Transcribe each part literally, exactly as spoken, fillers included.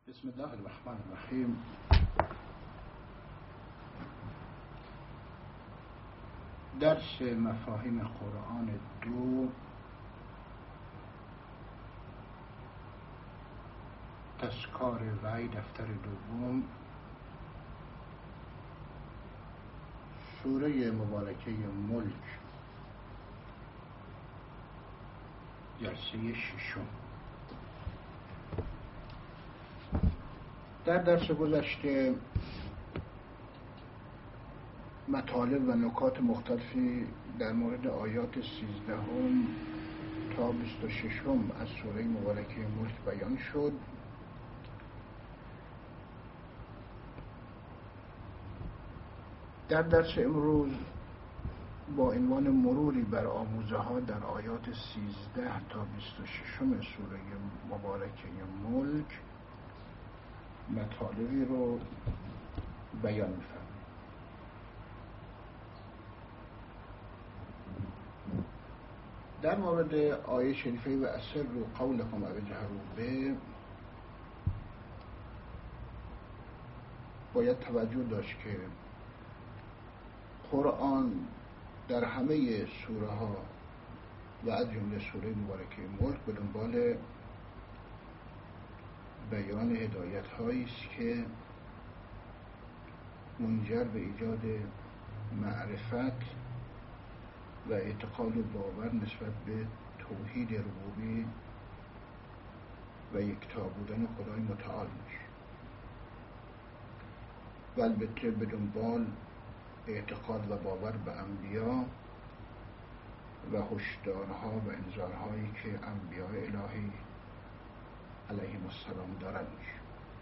بسم الله الرحمن الرحیم. درس مفاهیم قرآن دو، تذکار وحی، دفتر دوم، سوره مبارکه ملک، جلسه ششم. در درس گذشته مطالب و نکات مختلفی در مورد آیات سیزدهم تا بیست و ششم از سوره مبارکه ملک بیان شد. در درس امروز با عنوان مروری بر آموزه ها در آیات سیزده تا بیست و ششم سوره مبارکه ملک مطالبی رو بیان می‌فرماییم. در مورد آیه شریفه و اسروا قولکم او اجهروا به باید توجه داشت که قرآن در همه سوره ها و از جمله سوره مبارکه ملک به دنبال بیان هدایت هایی است که منجر به ایجاد معرفت و اعتقاد و باور نسبت به توحید ربوبی و یکتا بودن خدای متعال میشه و البته به دنبال اعتقاد و باور به انبیا و هشدارها و انذارهایی که انبیاء الهی علیهم السلام دارن میشه.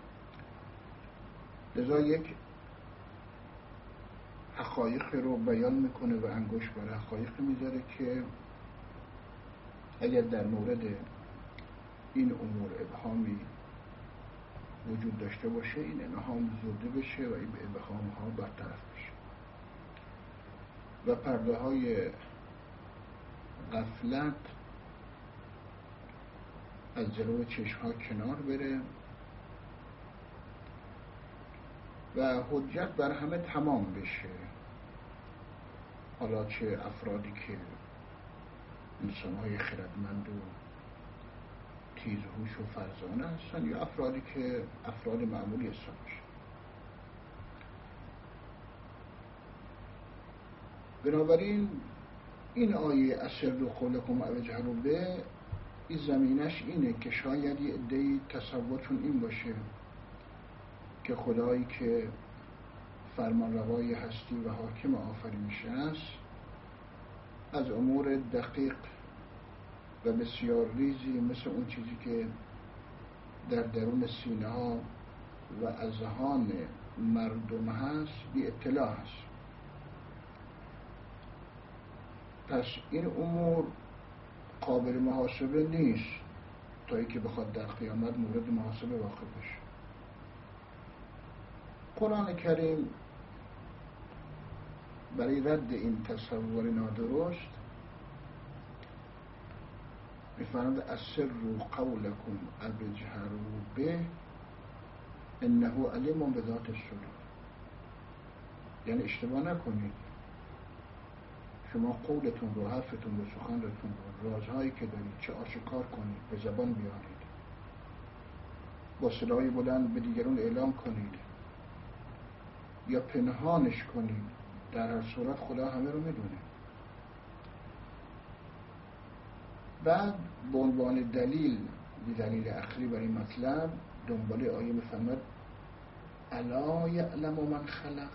لذا یک حقایق رو بیان میکنه و انگشت بر حقایق میذاره که اگر در مورد این امور ابهامی وجود داشته باشه این ابهام زوده بشه و این ابهام ها برطرف بشه و پرده های غفلت از جلو چشم ها کنار بره و حجت بر همه تمام بشه، حالا چه افرادی که انسان های خردمند و تیزهوش و فرزانه هستن یا افرادی که افراد معمولی هستن. بنابراین این آیه اسروا قولکم او اجهروا به این زمینش اینه که شاید یه عده‌ای تصورشون این باشه که خدایی که فرمانروای هستی و حاکم آفرینش است از امور دقیق و بسیار ریزی مثل اون چیزی که در درون سینه ها و اذهان مردم هست بی اطلاع هست. پس این امور قابل محاسبه نیست تا ای که بخواد در قیامت مورد محاسبه واقع بشه. قرآن کریم برای رد این تصور نادرست می‌فرماید اسروا قولکم او اجهروا به انه علیم بذات الصدور. یعنی اشتباه نکنید، شما قولتون رو، حرفتون رو، سخنتون رو، رازهایی که دارید چه آشکار کنید، به زبان بیارید، با صدای بلند به دیگران اعلام کنید یا پنهانش کنید، در هر صورت خدا همه رو میدونه. بعد به عنوان دلیل دلیل عقلی برای مطلب دنبال آیه میفرماید الا یعلم من خلق.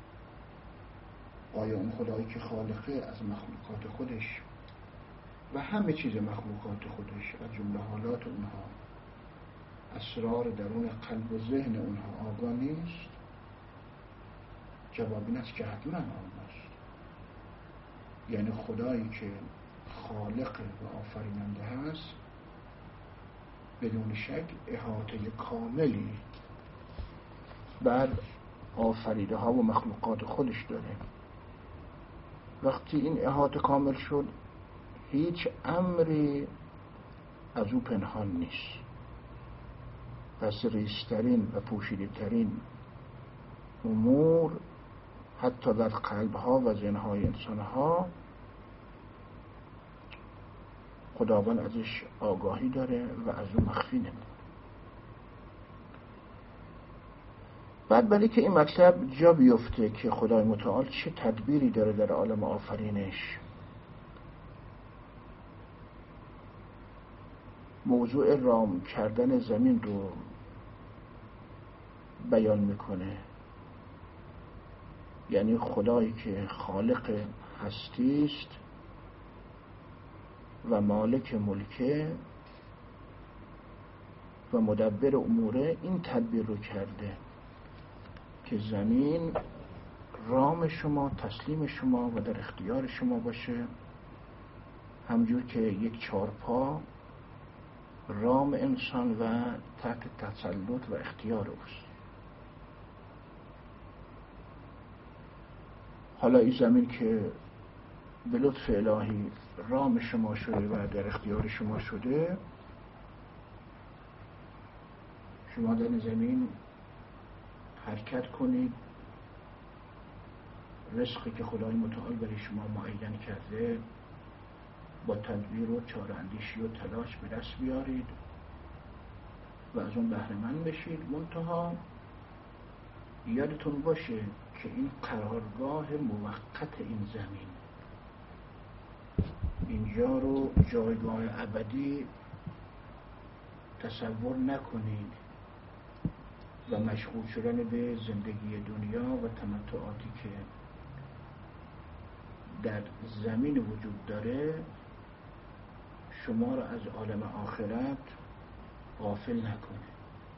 آیا اون خدایی که خالقه از مخلوقات خودش و همه چیز مخلوقات خودش از جمله حالات اونها، اسرار درون قلب و ذهن اونها آگاه نیست؟ جواب این است که حتما آگاه است. یعنی خدایی که خالق و آفریننده هست بدون شک احاطه کاملی بر آفریده ها و مخلوقات خودش داره. وقتی این احاطه کامل شد هیچ امری از او پنهان نیست. پس ریشترین و پوشیده‌ترین امور حتی در قلب‌ها و ذهن‌های انسان‌ها خداوند ازش آگاهی داره و از اون مخفی نمی‌کنه. بعد برای که این مطلب جا بیفته که خدای متعال چه تدبیری داره در عالم آفرینش، موضوع رام کردن زمین رو بیان میکنه. یعنی خدایی که خالق هستی است و مالک ملکه و مدبر اموره، این تدبیر رو کرده که زمین رام شما، تسلیم شما و در اختیار شما باشه، همجور که یک چارپا رام انسان و تحت تسلط و اختیار اوست. حالا این زمین که به لطف الهی رام شما شده و در اختیار شما شده، شما در زمین حرکت کنید، رزقی که خدای متعال برای شما معین کرده با تدبیر و چاره‌اندیشی و تلاش به دست بیارید و از اون بهره مند بشید. منتها یادتون باشه که این قرارگاه موقت این زمین، اینجا رو جایگاه ابدی تصور نکنید و مشغول شدن به زندگی دنیا و تمتعاتی که در زمین وجود داره شما را از عالم آخرت غافل نکنه.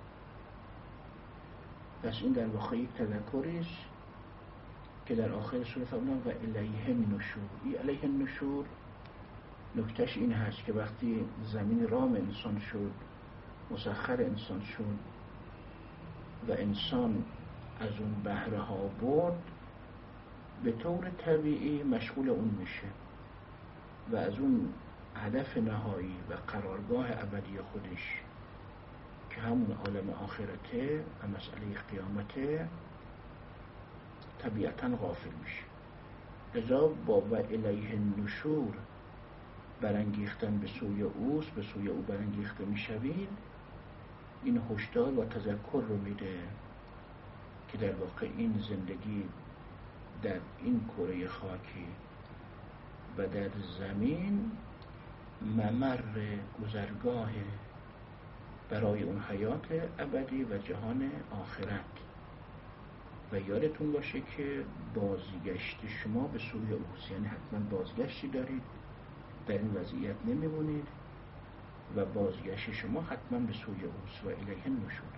پس این در واقع یک تذکری است که در آخر سوره فرمودن و الیه النشور. این الیه النشور نکتهش این هست که وقتی زمین رام انسان شد، مسخر انسان شد و انسان از اون بهره ها برد، به طور طبیعی مشغول اون میشه و از اون هدف نهایی و قرارگاه ابدی خودش که همون عالم آخرته و مسئله قیامته طبیعتاً غافل میشه. لذا با و الیه النشور برانگیختن به سوی اوست، به سوی او برانگیخته میشوید، این هشدار و تذکر رو میده که در واقع این زندگی در این کره خاکی و در زمین ممر گذرگاه برای اون حیات ابدی و جهان آخرت. و یادتون باشه که بازگشت شما به سوی اوست، یعنی حتما بازگشتی دارید، در این وضعیت نمیمونید و بازگشت شما حتما به سوی اوست و الیه النشور.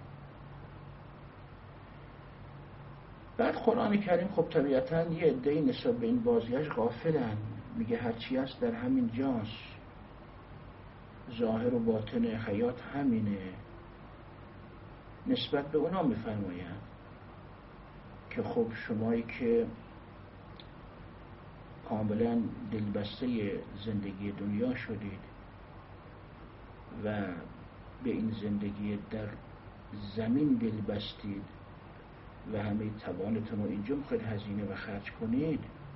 بعد قرآن کریم خب طبیعتاً یه عده‌ای نسبت به این بازگشت غافلن، میگه هرچی هست در همین جاست، ظاهر و باطن حیات همینه. نسبت به اونا میفرماین که خب شمایی که کاملا دلبسته زندگی دنیا شدید و به این زندگی در زمین دل بستید و همه توانتون رو اینجا میخواید هزینه و خرج کنید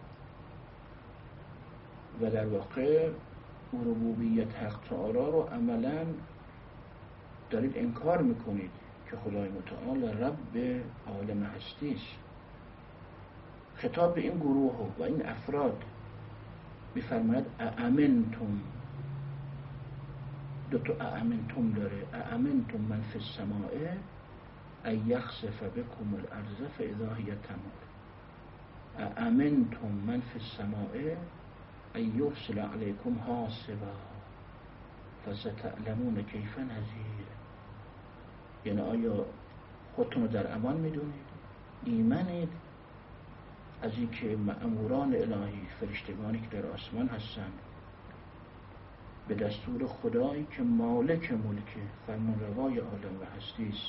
و در واقع ربوبیت حق تعالی رو عملاً دارید انکار میکنید که خدای متعال رب عالم هستی است. خطاب به این گروه و این افراد میفرماید اامنتم، دو تا اامنتم داره، اامنتم من فی السماء ان یخسف بکم الارض فاذا هی تمور، اامنتم من فی السماء ان یرسل علیکم حاصبا فستعلمون کیف نذیر. یعنی آیا خودتون رو در امان میدونید، ایمنید از این که مأموران الهی، فرشتگانی که در آسمان هستند، به دستور خدایی که مالک ملک فرمانروای عالم و هستی است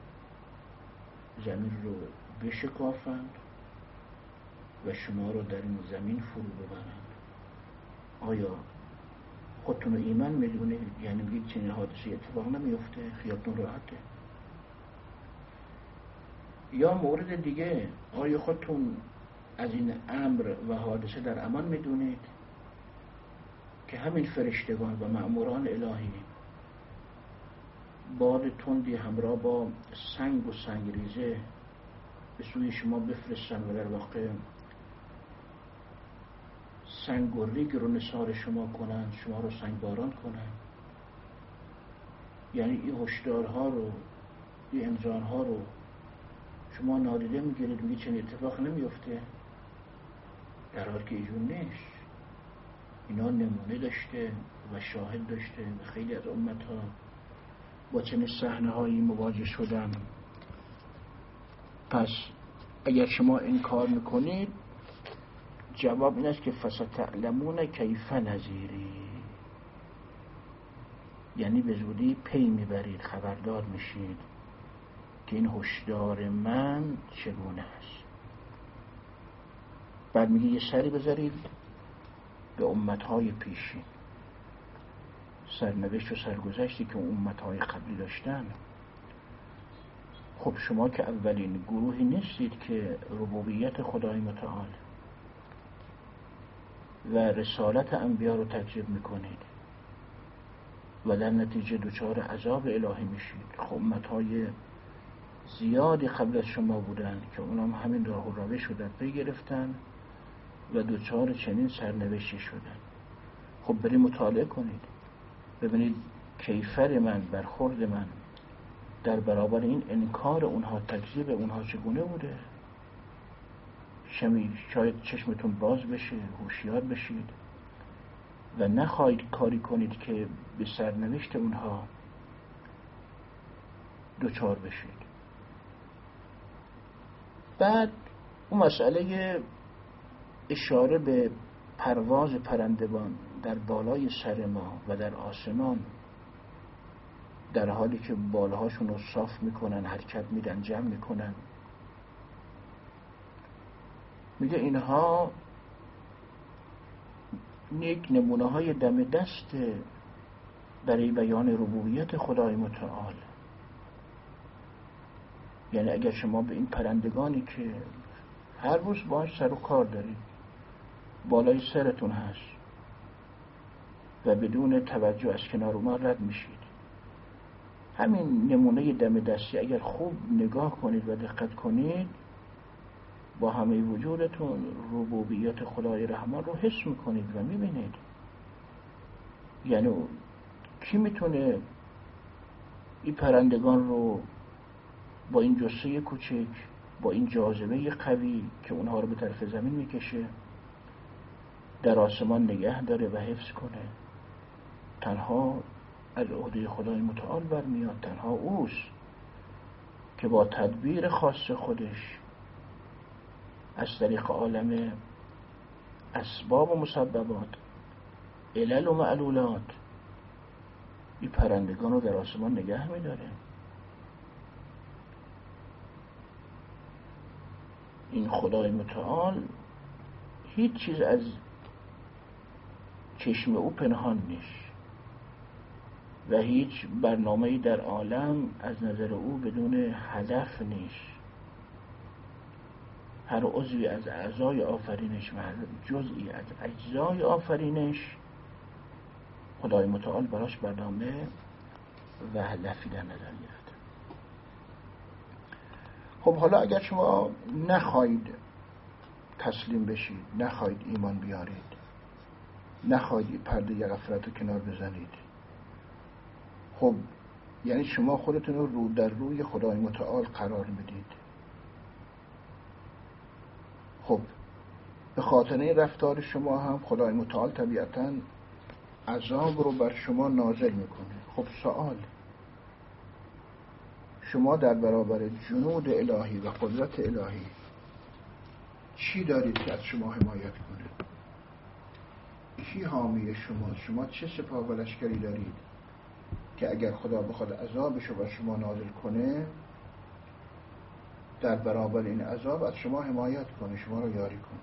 زمین رو بشکافند و شما رو در این زمین فرو ببرند؟ آیا خودتون رو ایمن میدونید؟ یعنی میگید چنین حادثه اتفاق نمیفته، خیالتون راحته؟ یا مورد دیگه، آیا خودتون از این امر و حادثه در امان میدونید که همین فرشتگان و مأموران الهی باد تندی همراه با سنگ و سنگریزه به سوی شما بفرستن و در واقع سنگ و ریگ رو نثار شما کنن، شما رو سنگباران کنن؟ یعنی این هشدارها رو، این انذارها رو شما نادیده میگیرید، میگید چنین اتفاق نمیفته، در حالی که ایجون نیست. اینا نمونه داشته و شاهد داشته و خیلی از امتها با چنین صحنه‌هایی مواجه شدن. پس اگر شما انکار میکنید، جواب این است که فستعلمون کیف نذیری، یعنی به زودی پی میبرید، خبردار میشید که این هشدار من چگونه است. بعد میگه یه سری بذارید به امتهای پیشین، سرنوشت و سرگذشتی که امتهای قبلی داشتن. خب شما که اولین گروهی نیستید که ربوبیت خدای متعال و رسالت انبیا رو تکذیب میکنید و در نتیجه دچار عذاب الهی میشید. خب امتهای زیادی قبل از شما بودن که اونم همین راه و روش رو در پی گرفتن و دچار چنین سرنوشتی شدن. خب برید مطالعه کنید، ببینید کیفر من، برخورد من در برابر این انکار اونها، تکذیب اونها چگونه بوده. شمی شاید چشمتون باز بشه، هوشیار بشید و نخواهید کاری کنید که به سرنوشت اونها دچار بشید. بعد اون مسئله اشاره به پرواز پرندگان در بالای سر ما و در آسمان، در حالی که بالهاشون رو صاف میکنن، حرکت میدن، جمع میکنن، میگه اینها یک نمونه های دم دست برای بیان ربوبیت خدای متعال. یعنی اگر شما به این پرندگانی که هر روز باهاش سر و کار دارید، بالای سرتون هست و بدون توجه از کنار اونا رد میشید، همین نمونه دم دستی اگر خوب نگاه کنید و دقت کنید، با همه وجودتون ربوبیت خدای رحمان رو حس میکنید و میبینید. یعنی کی میتونه این پرندگان رو با این جثه کوچک، با این جاذبه قوی که اونها رو به طرف زمین میکشه، در آسمان نگه داره و حفظ کنه؟ تنها از عهده خدای متعال برمیاد. تنها اوست که با تدبیر خاص خودش از طریق عالم اسباب و مسببات، علل و معلولات، این پرندگان رو در آسمان نگه میداره. این خدای متعال هیچ چیز از چشم او پنهان نیست و هیچ برنامه‌ای در عالم از نظر او بدون هدف نیست. هر عضوی از اعضای آفرینش و هر جزئی از اجزای آفرینش خدای متعال براش برنامه و هدفی در نظر گرفته. خب حالا اگر شما نخواهید تسلیم بشید، نخواهید ایمان بیارید، نخواهید پرده غفلت رو کنار بزنید، خب یعنی شما خودتون رو رو در روی خدای متعال قرار میدید. خب به خاطر این رفتار شما هم خدای متعال طبیعتاً عذاب رو بر شما نازل میکنه. خب سوال، شما در برابر جنود الهی و قدرت الهی چی دارید که از شما حمایت کنه؟ کی حامی شما؟ شما چه سپاه و لشکری دارید که اگر خدا بخواد عذابش رو بر شما نازل کنه، در برابر این عذاب از شما حمایت کنه، شما رو یاری کنه؟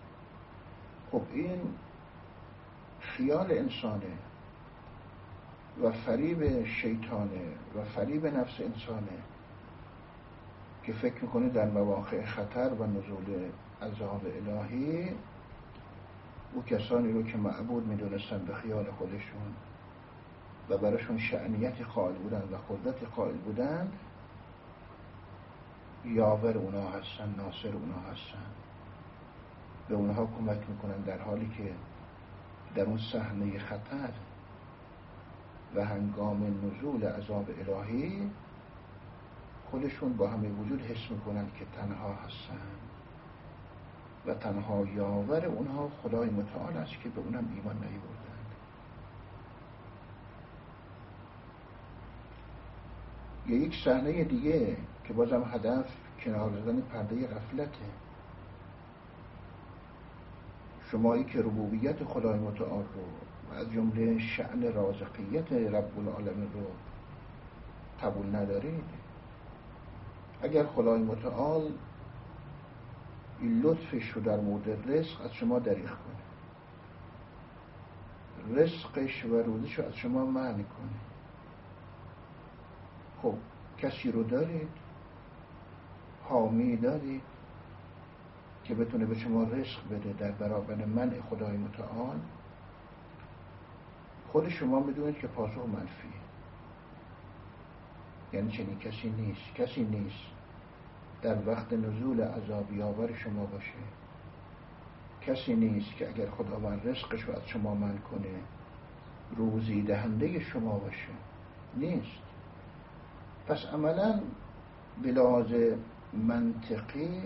خب این خیال انسانه و فریب شیطانه و فریب نفس انسانه که فکر میکنه در مواقع خطر و نزول عذاب الهی او کسانی رو که معبود میدونستن به خیال خودشون و براشون شأنیت قائل بودن و قدرت قائل بودن یاور اونا هستن، ناصر اونا هستن، به اونها کمک میکنن، در حالی که در اون صحنه خطر و هنگام نزول عذاب الهی خودشون با همه وجود حس میکنن که تنها هستن و تنها یاور اونها خدای متعال است که به اونم ایمان نیاوردن. یا یک صحنه دیگه که بازم هدف کنار زدن پرده غفلته. شمایی که ربوبیت خدای متعال رو و از جمله شأن رازقیت رب العالمین رو قبول ندارید، اگر خدای متعال این لطفش رو در مورد رزق از شما دریغ کنه، رزقش و روزش رو از شما منع کنه، خب کسی رو دارید، حامی دارید که بتونه به شما رزق بده در برابر منع خدای متعال؟ خود شما میدونید که پاسخ منفیه. یعنی چنین کسی نیست. کسی نیست در وقت نزول عذاب یاور شما باشه. کسی نیست که اگر خداوند رزقش رو از شما منع کنه روزی دهنده شما باشه. نیست. پس عملاً به لحاظ منطقی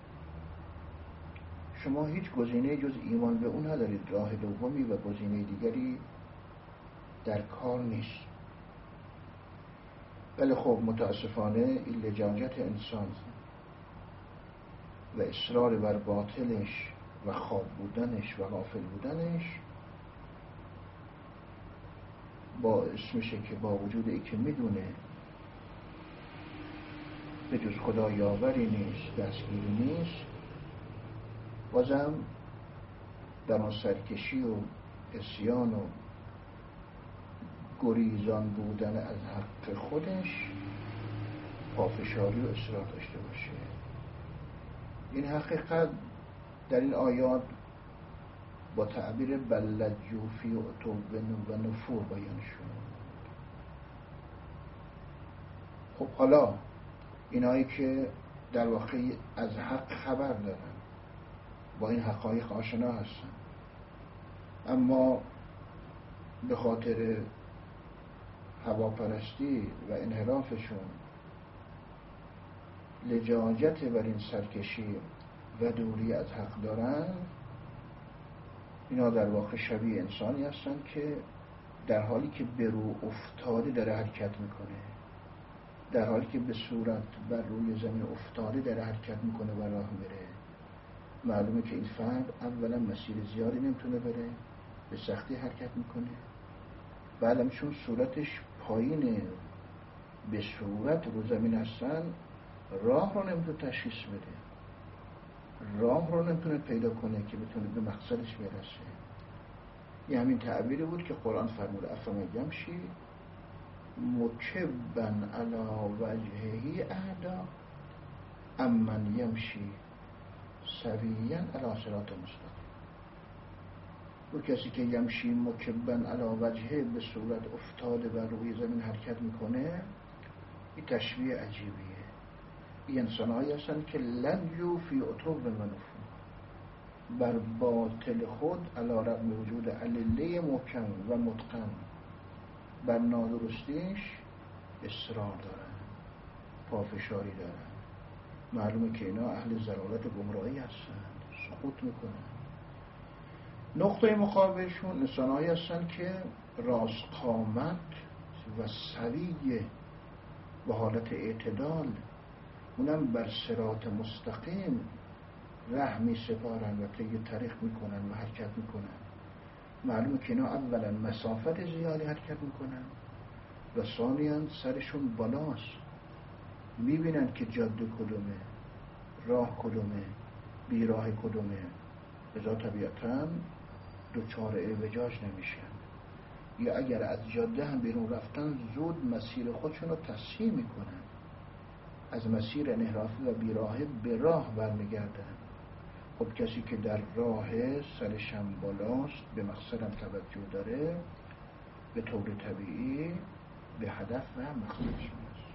شما هیچ گزینه جز ایمان به اون ندارید. راه دومی و گزینه دیگری در کار نیست. ولی خب متاسفانه این لجاجت انسان و اصرار بر باطلش و خواب بودنش و غافل بودنش باعث میشه که با وجود ای که میدونه به جز خدا یاوری نیست، دستگیری نیست، بازم در اون سرکشی و عصیان و گریزان بودن از حق خودش پافشاری و اصرار داشته باشه. این حقیقت در این آیات با تعبیر بلجو فی عتو و نفور بیان شد. خب حالا اینایی که در واقع از حق خبر دارن، با این حقایق آشنا هستن، اما به خاطر هواپرستی و انحرافشون لجاجت بر این سرکشی و دوری از حق دارن، اینا در واقع شبیه انسانی هستن که در حالی که به رو افتاده داره حرکت میکنه، در حالی که به صورت بر روی زمین افتاده داره حرکت میکنه و راه میره. معلومه که این فرد اولا مسیر زیادی نمیتونه بره، به سختی حرکت میکنه، بعدم چون صورتش پایین به صورت رو زمین هستن راه رو نمیتونه تشخیص بده، راه رو نمیتونه پیدا کنه که بتونه به مقصدش برسه. یه همین تعبیری بود که قرآن فرمود افمن یمشی مکبا علی وجهه اهدی امن یمشی سویا علی صراط مستقیم. و کسی که یمشی مکبا علی وجهه به صورت افتاده بر روی زمین حرکت میکنه، این تشبیه عجیبیه. این انسان هایی هستن که لجو فی عتو و نفور، بر باطل خود علی رغم وجود ادله محکم و متقن بر نادرستیش اصرار دارن، پافشاری دارن. معلومه که اینا اهل ضلالت و گمراهی هستن، سقوط میکنن. نقطه مقابلشون انسان‌هایی هستن که راست قامت و سوی و حالت اعتدال، اونم بر صراط مستقیم ره می سپارن و طی طریق میکنن و حرکت میکنن. معلومه که اینا اولا مسافت زیادی حرکت میکنن و ثانیاً سرشون بالاست، میبینن که جاده کدومه، راه کدومه، بیراه کدومه، لذا طبیعتاً دوچار اعوجاج نمیشن. یا اگر از جاده هم بیرون رفتن زود مسیر خودشون رو تصحیح میکنن، از مسیر انحرافی و بیراهه به راه برمیگردن. خب کسی که در راه سرش هم بالاست، به مقصدم توجه داره، به طور طبیعی به هدف و مقصدش میرسه.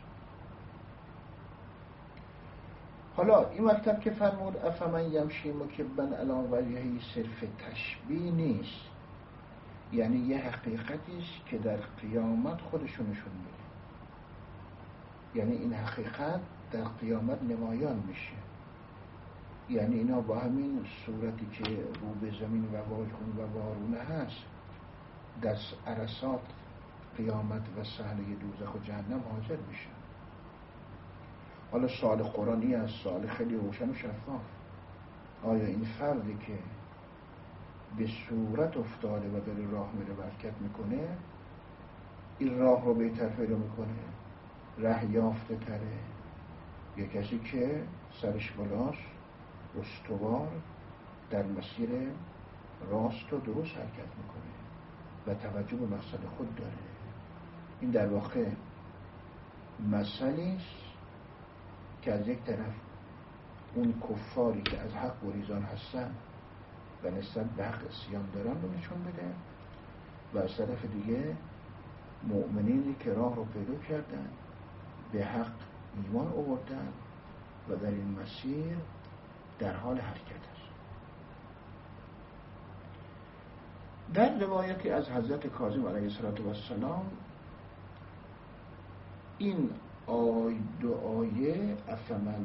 حالا این مطلب که فرمود افمن یمشی مکبا علی وجهه صرف تشبیه نیست، یعنی یه حقیقتی است که در قیامت خودشو نشون میده. یعنی این حقیقت در قیامت نمایان میشه. یعنی اینا با همین صورتی که رو به زمین و واژگون و وارونه هست در عرصات قیامت و صحنه دوزخ و جهنم حاضر میشن. حالا سوال قرآنی است، سوال خیلی روشن و شفاف. آیا این فردی که به صورت افتاده و داره راه میره و حرکت میکنه، این راه رو بهتر پیدا میکنه، ره یافته تره، یا کسی که سرش بالاست، استوار در مسیر راست و درست حرکت میکنه و توجه به مقصد خود داره؟ این در واقع مسئله است که از یک طرف اون کفاری که از حق گریزان هستن و نسبت به حق عصیان دارن رو نشون بده، و از طرف دیگه مؤمنینی که راه رو پیدا کردن، به حق ایمان آوردن و در این مسیر در حال حرکت است. در روایتی از حضرت کاظم علیه السلام این آی دو آیه افمن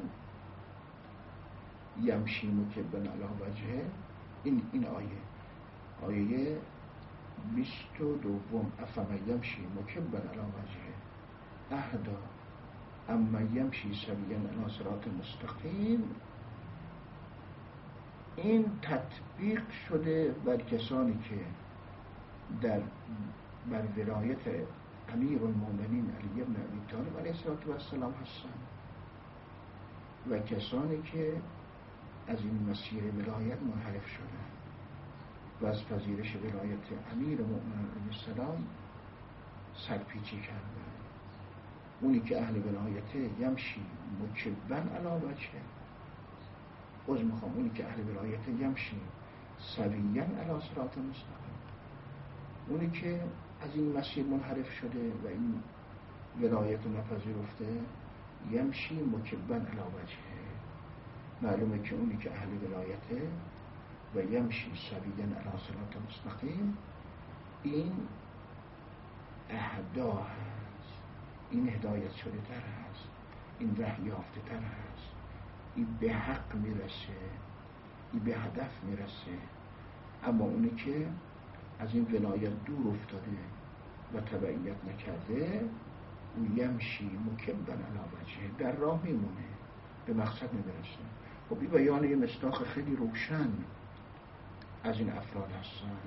یمشی مکبا علی وجهه، این این آیه آیه بیست و دوم افمن یمشی مکبا علی وجهه اهدا اما یمشی سویا علی صراط مستقیم، این تطبیق شده بر کسانی که در بر ولایت امیر المؤمنین علی بن ابی طالب علیه السلام هستند و کسانی که از این مسیر ولایت منحرف شدند و از پذیرش ولایت امیر المؤمنین علیه السلام سرپیچی کردند. اونی که اهل ولایت یمشی مکبا علی وجهه، باز میخوام اونی که اهل ولایت یمشی سویا علی صراط مستقیم، اونی که از این مسیر منحرف شده و این ولایت رو نپذیرفته، یمشی مکبا علی وجهه، معلومه که اونی که اهل ولایته و یمشی سویا علی صراط مستقیم، این اهدا هست، این هدایت شده تر هست، این ره یافته تر هست، این به حق میرسه، این به هدف میرسه. اما اونی که از این ولایت دور افتاده و تبعیت نکرده، او یمشی مکبا علی وجهه، در راه میمونه، به مقصد نمیرسه. خب این بیان یه مصداق خیلی روشن از این افراد هستن.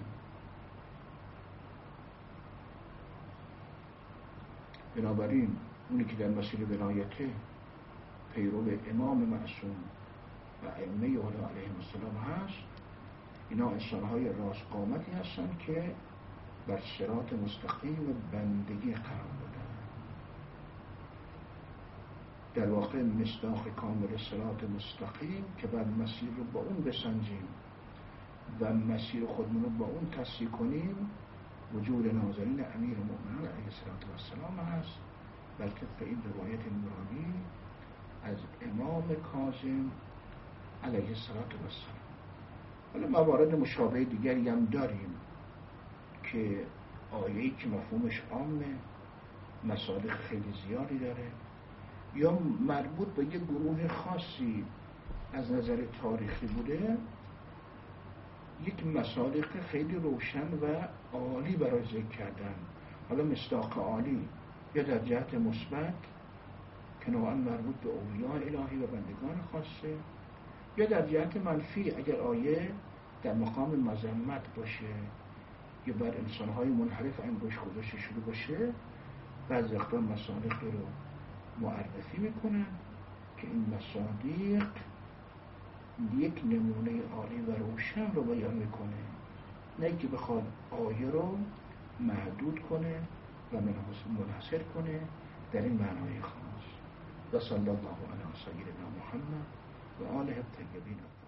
بنابراین اونی که در مسیر ولایته پیرو امام معصوم و ائمه اهل علیهم السلام هست، اینا انسان‌های راست قامتی هستن که بر صراط مستقیم بندگی قرار دادن. در واقع مصداق کامل صراط مستقیم که بر مسیر رو با اون بسنجیم و مسیر خودمون رو با اون تصحیح کنیم، وجود نازنین امیر المؤمنین علیه السلام هست، بر طبق این روایت نورانی از امام کاظم علیه السلام. حالا موارد مشابه دیگری هم داریم که آیه‌ای که مفهومش عامه، مصادیق خیلی زیادی داره، یا مربوط به یک گروه خاصی از نظر تاریخی بوده، یک مصادیق خیلی روشن و عالی برای ذکر کردن. حالا مصداق عالی یا در جهت مثبت که نوعا مربوط به اولیاء الهی و بندگان خاصه، یا در جهت منفی اگر آیه در مقام مذمت باشه یا بر انسانهای منحرف انگوش گذاشته شده باشه، بعضی وقتا مصادیقی رو معرفی میکنن که این مصادیق یک نمونه عالی و روشن رو بیان میکنه، نه که بخواد آیه رو محدود کنه و منحصر کنه در این معنای خاص. و صلی الله علی سیدنا محمد و آله الطیبین.